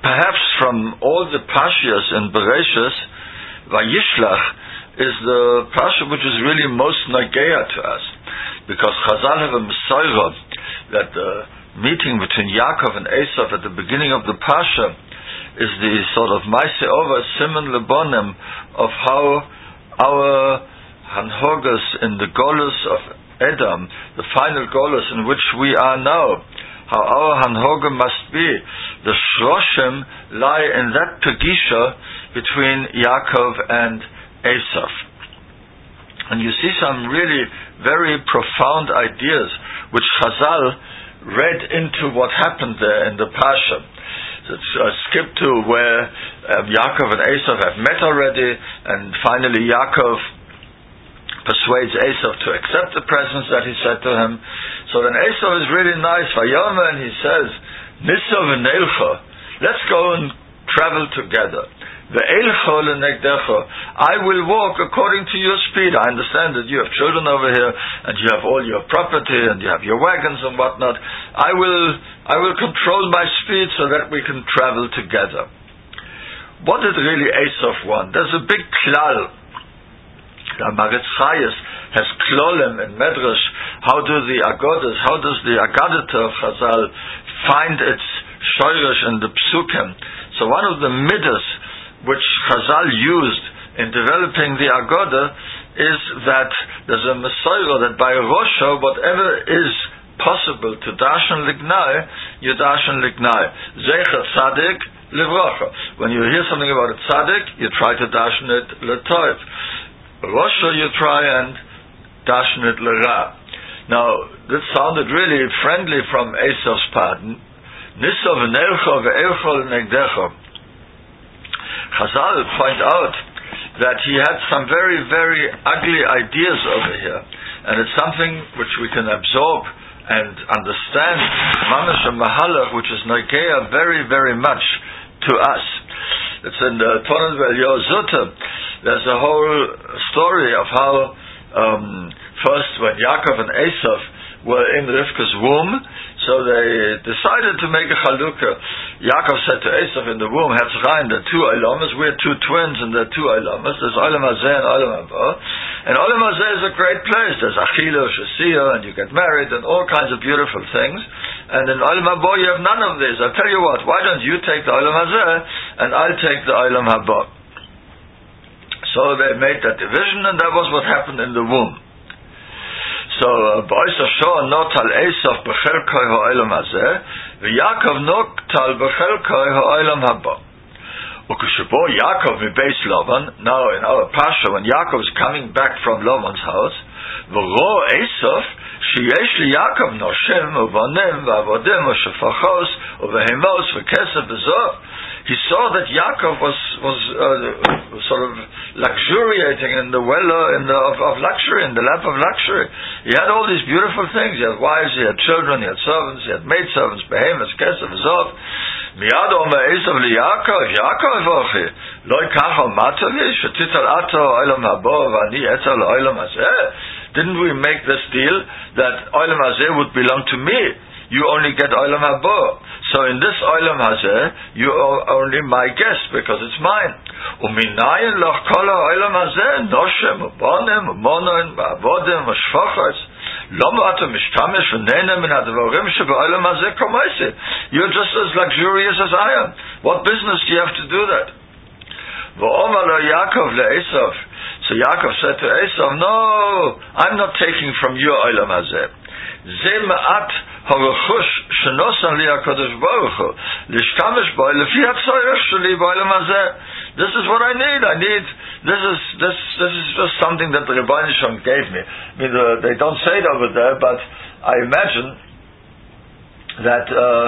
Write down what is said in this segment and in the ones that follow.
perhaps from all the Pashias in Bereshis, Vayishlach is the Pasha which is really most Nageya to us, because Chazal have a Messiah that the meeting between Yaakov and Esav at the beginning of the Pasha is the sort of Maaseh Ova Siman Lebonim of how our Hanhogas in the Golus of Edom, the final Golus in which we are now, how our Hanhoga must be. The Shroshim lie in that Pegisha between Yaakov and Esav. And you see some really very profound ideas which Chazal read into what happened there in the Pasha. Let's skip to where Yaakov and Esav have met already, and finally Yaakov persuades Esav to accept the presents that he said to him. So then Esav is really nice, Vayomer, and he says, Nisa v'neilcha, let's go and travel together. Ve'elcha lenegdecha, I will walk according to your speed. I understand that you have children over here, and you have all your property, and you have your wagons and whatnot. I will control my speed so that we can travel together. What did really Esav want? There's a big klal. The Maritz Chayes has klolim in Medrash. How does the Agadah of Chazal find its shoyresh in the psukim? So one of the midas which Chazal used in developing the Agadah is that there's a Messiah that by Rosha, whatever is possible to dashan lignai, you dashan lignai. Zecher tzadik livrocha. When you hear something about a tzadik, you try to dashan it l'toiv. Rosha, you try and dashan it l'ra. Now, this sounded really friendly from Esav's part. Nisa v'neilcha ve'elcha l'negdecha. Chazal point out that he had some very, very ugly ideas over here, and it's something which we can absorb and understand. Mamash and Mahalach, which is Nageya very, very much to us. It's in the Tonan Ve'Elio Zutta. There's a whole story of how first when Yaakov and Esav were in Rivka's womb, so they decided to make a chalukah. Yaakov said to Esav in the womb, Hetzchaim, there are two Olamas, we're two twins and there are two Olamas, there's Olam Hazeh and Olam Haba. And Olam Hazeh is a great place, there's Achila, Shasiya, and you get married and all kinds of beautiful things. And in Olam Haba you have none of this. I'll tell you what, why don't you take the Olam Hazeh and I'll take the Olam Haba. So they made that division, and that was what happened in the womb. So, Ba'isa Shoah notal Esav b'chelkoi ha'olam hazeh, v'Yaakov notal b'chelkoi ha'olam haba. Ukeshebo Yaakov mibeis Lavan, now in our Pasha, when Yaakov is coming back from Lavan's house, v'ro Esav, sheyesh li Yaakov noshim, uvanim, v'avodim, u'shefachos, uvehemos, v'kesef, v'zov. He saw that Yaakov was sort of luxuriating in the well of luxury, in the lap of luxury. He had all these beautiful things. He had wives, he had children, he had servants, he had maidservants, behemoths, kesef, zov. Miyad omer Esav li Yaakov ochi, loy kacha matali, shetital ato olam habo, v'ani etzal olam hazeh. Didn't we make this deal that olam hazeh would belong to me? You only get olam habo. So in this olam hazeh, you are only my guest because it's mine. Uminayin loch kol olam hazeh, noshem, ubonim, umonim, uavodim, ushfachas. Loma ato mishtamish v'nenem min hadvarim shebe'olam hazeh komaisi. You're just as luxurious as I am. What business do you have to do that? V'omar lo Yaakov le'Esav. So Yaakov said to Esav, no, I'm not taking from your olam hazeh. Ze ma'at ha'rechush shenosan li HaKadosh Baruch Hu lishtamesh bo lefi hatzorech sheli b'olam hazeh. This is what I need. This is just something that the Rebbeinu Shalom gave me. I mean, they don't say it over there, but I imagine that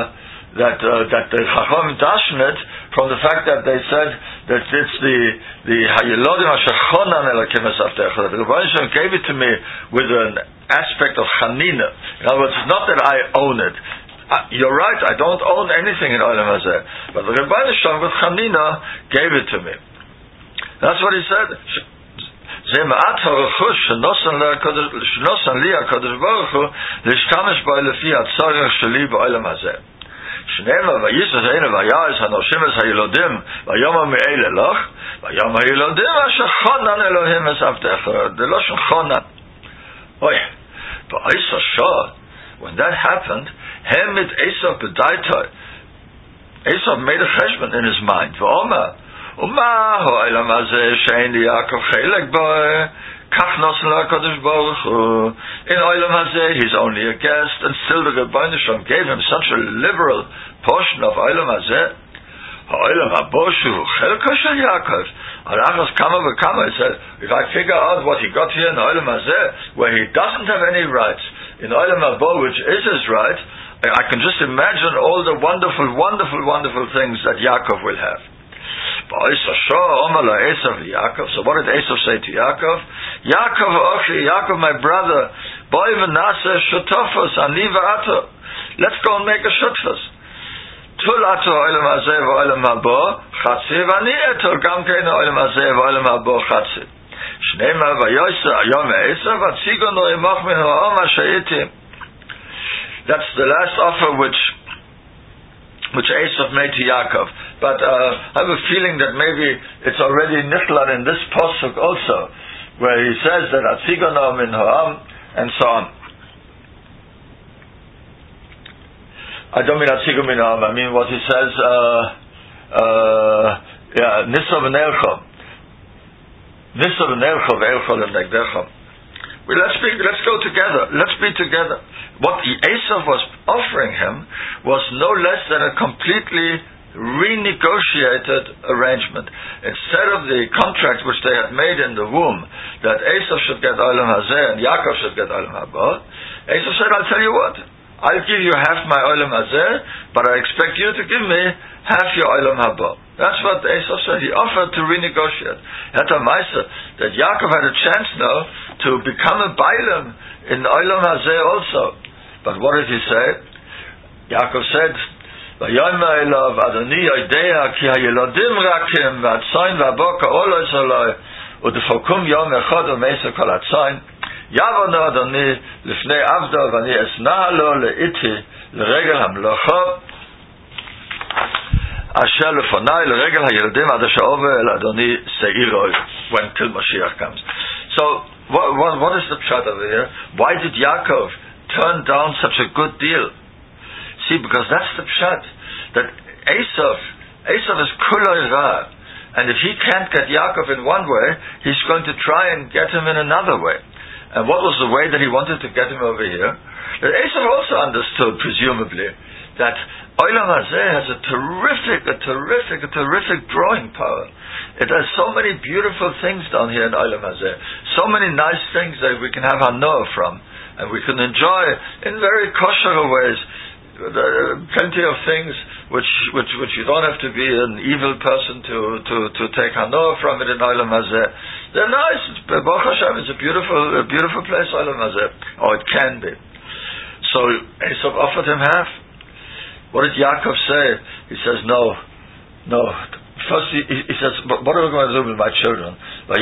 the Chacham dashen it from the fact that they said that it's the Hayelodim Asher Chonan Elokim Esavtecha. The Rebbeinu Shalom gave it to me with an aspect of Chanina. In other words, it's not that I own it. You're right, I don't own anything in Olam Hazeh, but the Rebbeinu Shalom with Chanina gave it to me. That's what he said. Ze ma'at ha'rechush shenosan li HaKadosh Baruch Hu lishtamesh bo lefi hatzorech sheli b'olam hazeh. Shnema vayisas eina vayas hanoshimes hayilodim vayoma me'ele loch vayoma hayilodim asher chonan Elohim esavtecha. The lashon chonan. Oy, but Esav Shah, when that happened, Hemit Esav b'daitoi. Esav made a cheshbon in his mind. V'omer, Uma ha'olam hazeh she'ein li Yaakov chelek bo, kach nosen la'Kadosh Baruch Hu. In olam hazeh, he's only a guest, and still the Rebbeinu Shalom gave him such a liberal portion of olam hazeh. Ha'olam habo shu chelko shel Yaakov. Alachas kama v'kama, he said, if I figure out what he got here in olam hazeh, where he doesn't have any rights, in olam habo, which is his right, I can just imagine all the wonderful, wonderful, wonderful things that Yaakov will have. So what did Esav say to Yaakov? Yaakov, Ochi, Yaakov, my brother, boy v'naseh shutafos ani v'ato. Let's go and make a shutfos. Tul ato olam hazeh v'olam habo chatzi v'ani eto gam kein olam hazeh v'olam habo chatzi. Shnema v'yoysa ayom Esav atzigo no imach min ha'om ha'shayitim. That's the last offer which Esav made to Yaakov. But I have a feeling that maybe it's already nichlan in this pasuk also, where he says that atzigono min ha'am and so on. I don't mean atzigo min ha'am. I mean what he says. Nisav v'neilcho, nisav v'neilcho ve'elcho l'negdecho. Well, let's go together. Let's be together. What Esav was offering him was no less than a completely renegotiated arrangement. Instead of the contract which they had made in the womb, that Esav should get olam hazeh and Yaakov should get olam haba, Esav said, I'll tell you what, I'll give you half my olam hazeh, but I expect you to give me half your olam haba. That's what Esav said. He offered to renegotiate. That Yaakov had a chance now to become a bailam in olam hazeh also. But what did he say? Yaakov said, "Vayomer elav Adoni yodea ki hayelodim rakim v'atzayin v'aboka olos oloi u'defokum yom echad u'meisa kol atzayin yavono Adoni lifnei avdo v'ani esna lo le'iti l'regel hamlocha asher lefonai l'regel hayelodim ad asher over el Adoni seiroi," when till Mashiach comes. So what is the pshat over here? Why did Yaakov turn down such a good deal? See, because that's the pshat, that Esav is kuloi ra, and if he can't get Yaakov in one way, he's going to try and get him in another way. And what was the way that he wanted to get him over here? That Esav also understood, presumably, that olam hazeh has a terrific drawing power. It has so many beautiful things down here in olam hazeh, so many nice things that we can have hanoah from, and we can enjoy in very kosher ways. Plenty of things which you don't have to be an evil person to take hanoah from it in olam hazeh. They're nice. Baruch Hashem, it's a beautiful place, olam hazeh, or it can be. So Esav offered him half. What did Yaakov say? He says, no. First he says, what are we going to do with my children? My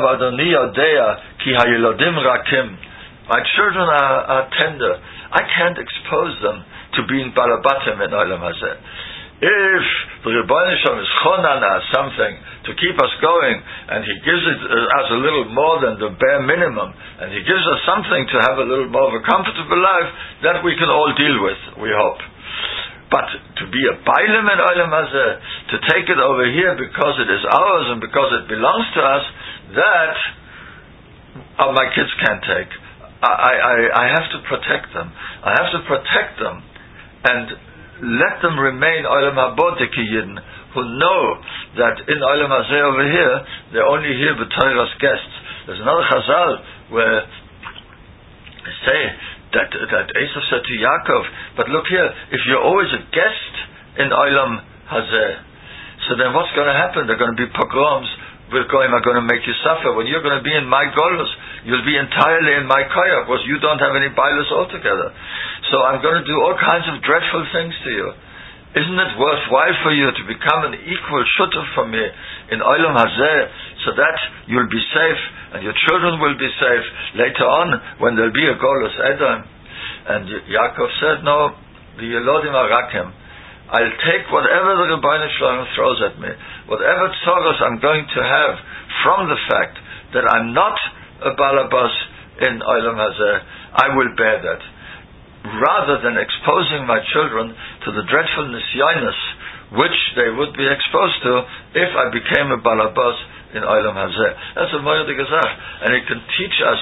children are tender. I can't expose them to being balabatim in olam hazeh. If the Rebbeinu Shalom is chonan as something to keep us going, and he gives it as a little more than the bare minimum, and he gives us something to have a little more of a comfortable life, that we can all deal with, we hope. But to be a bailam in olam hazeh, to take it over here because it is ours and because it belongs to us, that my kids can't take. I have to protect them. I have to protect them and let them remain olam habodiki yidden, who know that in olam hazeh over here they're only here b'toras guests. There's another chazal where they say that Esav said to Yaakov, but look here, if you're always a guest in olam hazeh, so then what's going to happen? There are going to be pogroms. Goyim are going to make you suffer. When you're going to be in my golus, you'll be entirely in my koyach, because you don't have any bailus altogether. So I'm going to do all kinds of dreadful things to you. Isn't it worthwhile for you to become an equal shutuf for me in olam hazeh, so that you'll be safe and your children will be safe later on when there'll be a golus edom? And Yaakov said, no, the Yelodim Arakim, I'll take whatever the Rebbeinu Shalom throws at me, whatever tzoros I'm going to have from the fact that I'm not a balabas in Olam Hazeh, I will bear that. Rather than exposing my children to the dreadful nisyonos which they would be exposed to if I became a balabas in Olam Hazeh. That's a moed gezach, and it can teach us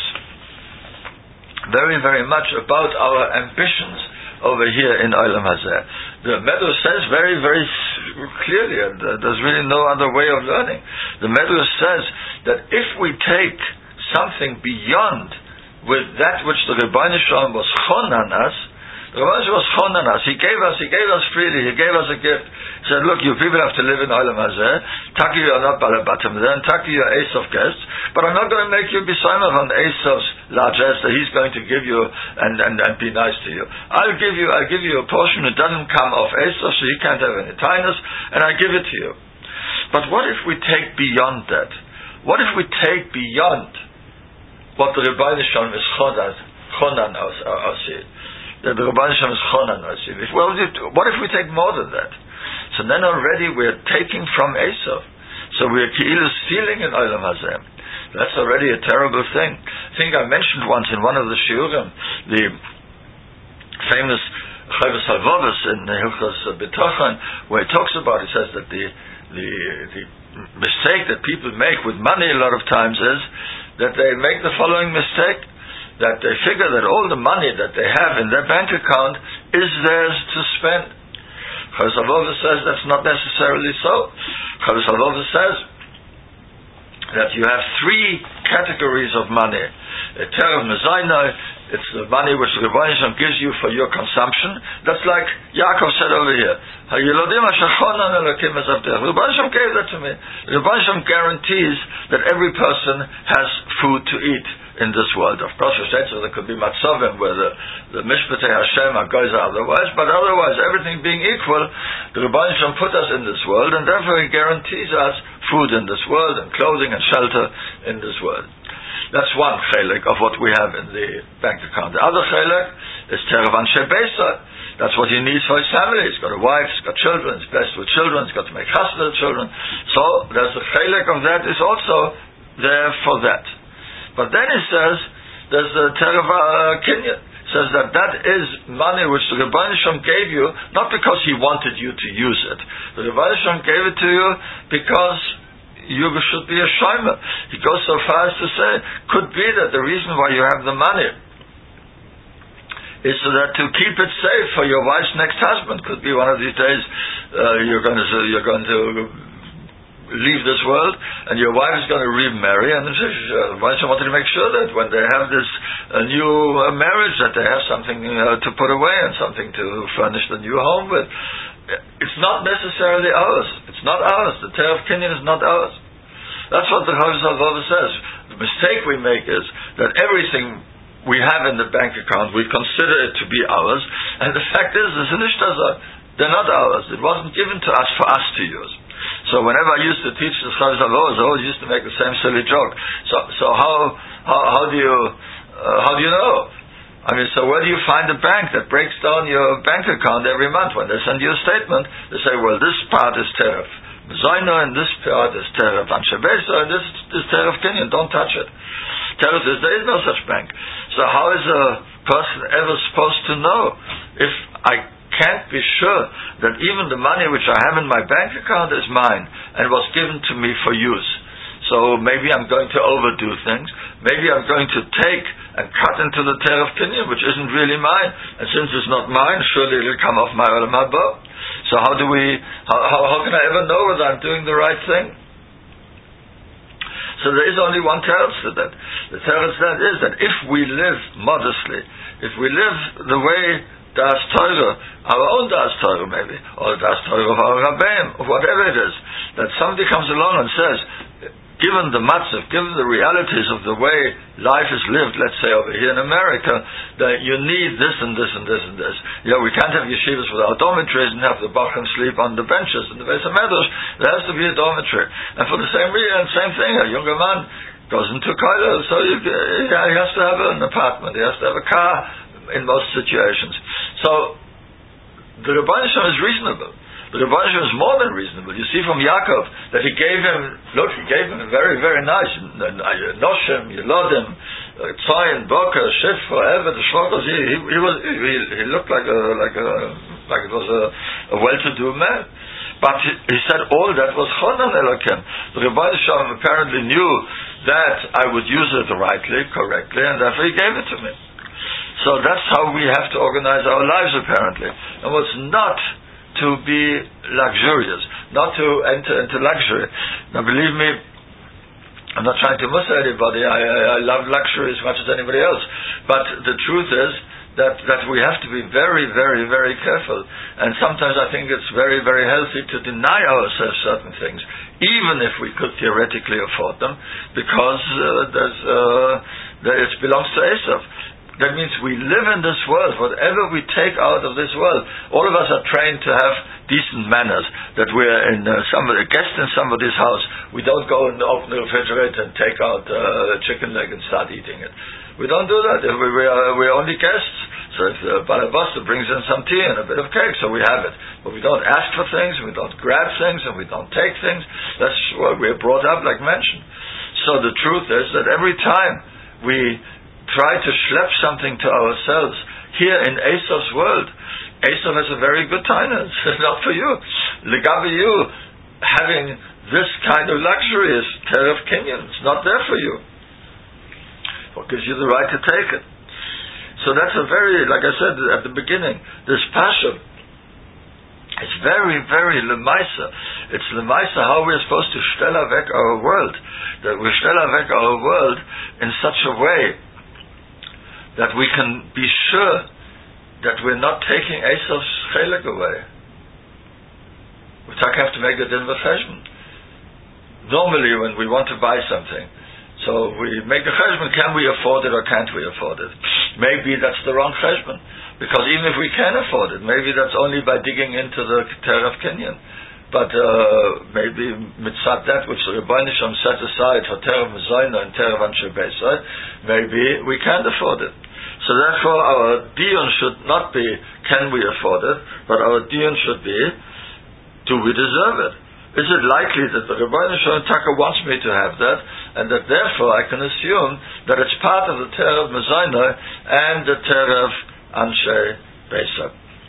very, very much about our ambitions over here in Olam Hazeh. The Medrash says very, very clearly, and there's really no other way of learning. The Medrash says that if we take something beyond with that which the Rebbeinu Shalom was chonan us, the Rebbeinu was chonan us. He gave us freely. He gave us a gift. He said, look, you people have to live in Olam Hazeh. Taki, you're not balabatim there, and Taki, you're Esav guests, but I'm not going to make you be simon on Esav's largesse that he's going to give you and be nice to you. I'll give you a portion that doesn't come off Esav, so he can't have any tinus, and I give it to you. But what if we take beyond that? What if we take beyond what the Rebbeinu Shalom is chonan osi? The Rebbeinu Shalom is chonan osi. Well, what if we take more than that? So then already we're taking from Esav. So we're ki'ilu stealing in Olam Hazeh. That's already a terrible thing. I think I mentioned once in one of the shiurim the famous Chovos HaLevavos in Hilchos B'tochen, where he talks about, he says that the mistake that people make with money a lot of times is that they make the following mistake, that they figure that all the money that they have in their bank account is theirs to spend. Chovos HaLevavos says that's not necessarily so. Chovos HaLevavos says that you have three categories of money. A terev mezaynai, it's the money which the Rebbeinu Shalom gives you for your consumption. That's like Yaakov said over here. The Rebbeinu Shalom gave that to me. The Rebbeinu Shalom guarantees that every person has food to eat in this world. Of course, there could be matzavim where the mishpatei Hashem goes otherwise, but otherwise, everything being equal, the Rebbeinu Shalom put us in this world, and therefore He guarantees us food in this world, and clothing and shelter in this world. That's one chelik of what we have in the bank account. The other chelik is terev anshe beisa. That's what he needs for his family. He's got a wife, he's got children, he's blessed with children, he's got to make chesed with children. So there's a chelik of that is also there for that. But then he says, there's a terev kinyan. Says that is money which the Rebbeinu Shalom gave you, not because he wanted you to use it. The Rebbeinu Shalom gave it to you because you should be a shomer. He goes so far as to say, could be that the reason why you have the money is so that to keep it safe for your wife's next husband. Could be one of these days you're going to leave this world, and your wife is going to remarry, and wife wanted to make sure that when they have this new marriage, that they have something to put away and something to furnish the new home with. It's not necessarily ours. It's not ours. The terev kinyan is not ours. That's what the Chovos HaLevavos says. The mistake we make is that everything we have in the bank account, we consider it to be ours, and the fact is, they're not ours. It wasn't given to us for us to use. So whenever I used to teach the Chovos HaLevavos, I always used to make the same silly joke. So how do you know? I mean, so where do you find a bank that breaks down your bank account every month? When they send you a statement, they say, well, this part is terev mezaynai, and this part is terev anshe beisa, and this is terev kinyan. Don't touch it. Terev says there is no such bank. So how is a person ever supposed to know if I can't be sure that even the money which I have in my bank account is mine and was given to me for use? So maybe I'm going to overdo things. Maybe I'm going to take and cut into the terev kinyan, which isn't really mine. And since it's not mine, surely it'll come off my olam haba. So how can I ever know whether I'm doing the right thing? So there is only one teretz to that. The teretz that is that if we live modestly, if we live the way Das Torah, our own Das Torah maybe, or Das Torah of our Rabbeim, or whatever it is, that somebody comes along and says, given the matzav, given the realities of the way life is lived, let's say over here in America, that you need this and this and this and this. We can't have yeshivas without dormitories and have the bachim sleep on the benches in the Beis HaMedrash. There has to be a dormitory. And for the same reason, same thing, a younger man goes into kollel, so he has to have an apartment, he has to have a car in most situations. So The Rebbeinu Shalom is reasonable. The Rebbeinu Shalom is more than reasonable. You see from Yaakov that he gave him a very, very nice Noshem, Yelodim, Tzayin, Boker, Shif, forever, the Shlokas. He looked like it was a well-to-do man. But he said all that was Chonan Elokim. The Rebbeinu Shalom apparently knew that I would use it rightly, correctly, and therefore he gave it to me. So that's how we have to organize our lives, apparently. And what's not to be luxurious, not to enter into luxury. Now, believe me, I'm not trying to mussar anybody. I love luxury as much as anybody else. But the truth is that we have to be very, very, very careful. And sometimes I think it's very, very healthy to deny ourselves certain things, even if we could theoretically afford them, because it belongs to Esav. That means we live in this world. Whatever we take out of this world, all of us are trained to have decent manners. That we're a guest in somebody's house. We don't go and open the refrigerator and take out a chicken leg and start eating it. We don't do that. We're only guests. So if the Balabasta brings in some tea and a bit of cake, so we have it. But we don't ask for things, we don't grab things, and we don't take things. That's what we're brought up, like mentioned. So the truth is that every time we try to schlep something to ourselves here in Esav's world, Esav has a very good time. It's not for you. Legabe you having this kind of luxury is Teref Kinyan. It's not there for you. What gives you the right to take it? So that's a very, like I said at the beginning, this passion, it's very, very lemaisa. It's lemaisa how we're supposed to stella weg our world. That we stella weg our world in such a way that we can be sure that we're not taking Esav's chelik away. We have to make the din v'cheshbon. Normally when we want to buy something, so we make the cheshbon, can we afford it or can't we afford it? Maybe that's the wrong cheshbon, because even if we can afford it, maybe that's only by digging into the Teref Kinyan. But maybe mitzat that which the Rebbeinu Shalom set aside for Teref Mezayna and Teref Anshe Beisai, maybe we can't afford it. So therefore our diyon should not be, can we afford it, but our diyon should be, do we deserve it? Is it likely that the Rebbeinu Shalom Taka wants me to have that, and that therefore I can assume that it's part of the Teref Mezayna and the Teref Anshe Beisai?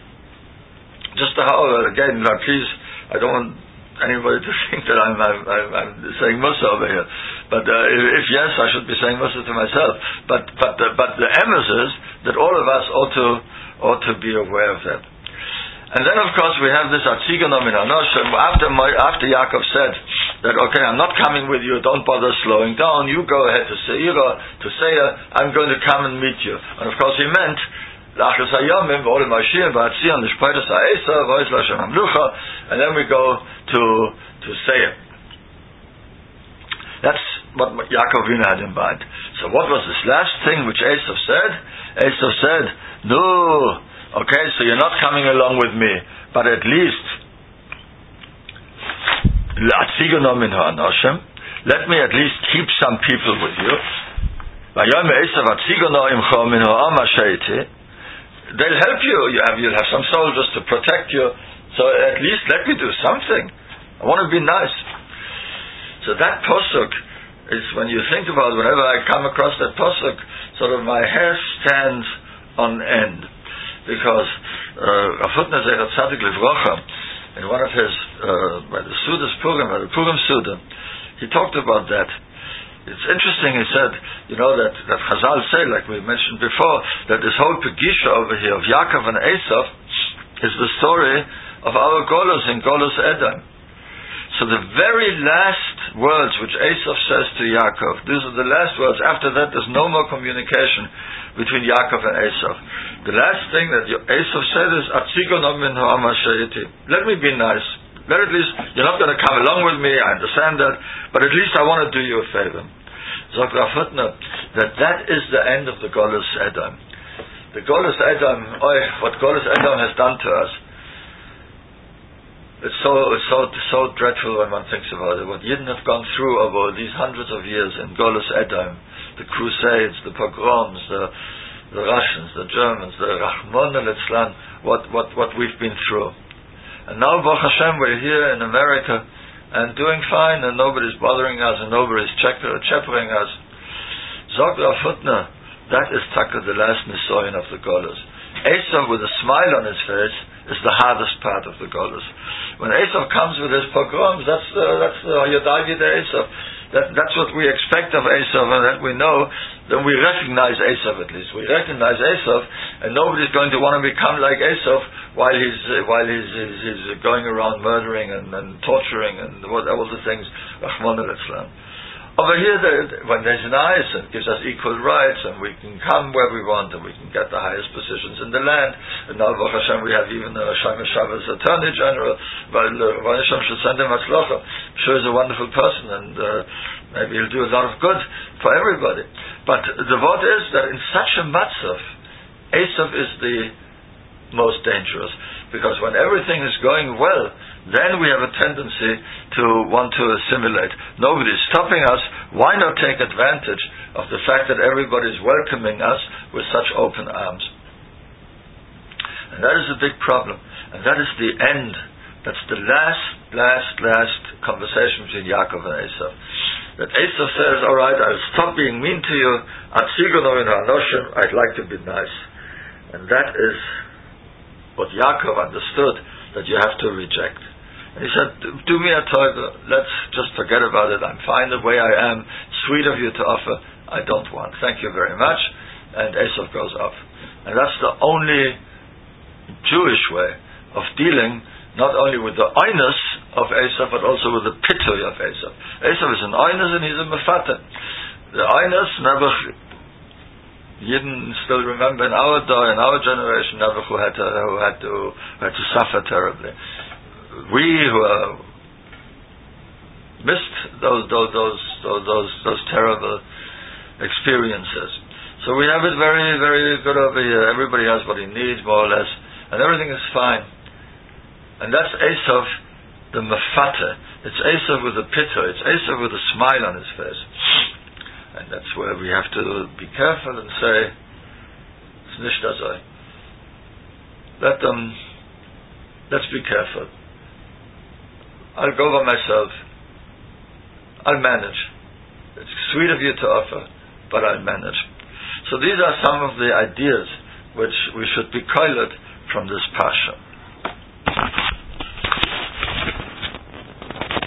Just again, please, I don't want anybody to think that I'm saying Musa over here. But if yes, I should be saying Musa to myself. But the emes is that all of us ought to be aware of that. And then of course we have this Atziganom in Anoshem. After Yaakov said that, okay, I'm not coming with you, don't bother slowing down, you go ahead to Seir, I'm going to come and meet you. And of course he meant and then we go to Seir. That's what Yaakov Avinu had in mind. So what was this last thing which Esav said? Esav said, no, okay, so you're not coming along with me, but at least let me at least keep some people with you. They'll help you. You'll have some soldiers to protect you. So at least let me do something. I want to be nice. So that pasuk is, when you think about it, whenever I come across that pasuk, sort of my hair stands on end, because Afutna Zecher Tzadik Livrocha, in one of his by the Sudas Purim, by the Purim Suda, he talked about that. It's interesting, he said, that Chazal say, like we mentioned before, that this whole Pegisha over here of Yaakov and Esav is the story of our Golos in Golos Edom. So the very last words which Esav says to Yaakov, these are the last words. After that there's no more communication between Yaakov and Esav. The last thing that Esav said is, let me be nice. At least, you're not going to come along with me, I understand that, but at least I want to do you a favor. Zok Rafutna, that is the end of the Golos Edom. The Golos Edom, what Golos Edom has done to us, it's so dreadful when one thinks about it. What Yidden have gone through over these hundreds of years in Golos Edom, the Crusades, the pogroms, the Russians, the Germans, the Rahman al-Islam, what we've been through. And now, Baruch Hashem, we're here in America and doing fine, and nobody's bothering us, and nobody's chappering us. Zog Rav Hutner, that is taka the last nisoyin of the Golos. Esav with a smile on his face is the hardest part of the Golos. When Esav comes with his pogroms, that's Yodagi de Esav. That's what we expect of Esav, and that we know. Then we recognize Esav at least. We recognize Esav, and nobody's going to want to become like Esav while he's going around murdering and torturing and all the things. Rahman al-Islam. Over here, when there's an ayah, it gives us equal rights, and we can come where we want, and we can get the highest positions in the land. And now, Baruch Hashem, we have even Shlomo Shabbos Attorney General. Baruch Hashem should send him Hatzlacha. I'm sure he's a wonderful person, and maybe he'll do a lot of good for everybody. But the word is that in such a matzav, Esav is the most dangerous, because when everything is going well, then we have a tendency to want to assimilate. Nobody's stopping us. Why not take advantage of the fact that everybody's welcoming us with such open arms? And that is a big problem. And that is the end. That's the last conversation between Yaakov and Esav. That Esav says, all right, I'll stop being mean to you. I'd like to be nice. And that is what Yaakov understood, that you have to reject. And he said, do me a favor, let's just forget about it. I'm fine the way I am. Sweet of you to offer. I don't want. Thank you very much. And Esav goes off. And that's the only Jewish way of dealing not only with the oinus of Esav, but also with the pitoy of Esav. Esav is an oinus and he's a mefater. The oinus, Yidden still remember in our day, in our generation, Nebuch who had to suffer terribly. We who missed those terrible experiences. So we have it very, very good over here. Everybody has what he needs, more or less, and everything is fine. And that's Esav, the mefater. It's Esav with a pito. It's Esav with a smile on his face. And that's where we have to be careful and say, it's nicht azoi. Let's be careful. I'll go by myself. I'll manage. It's sweet of you to offer, but I'll manage. So these are some of the ideas which we should be koiled from this parsha.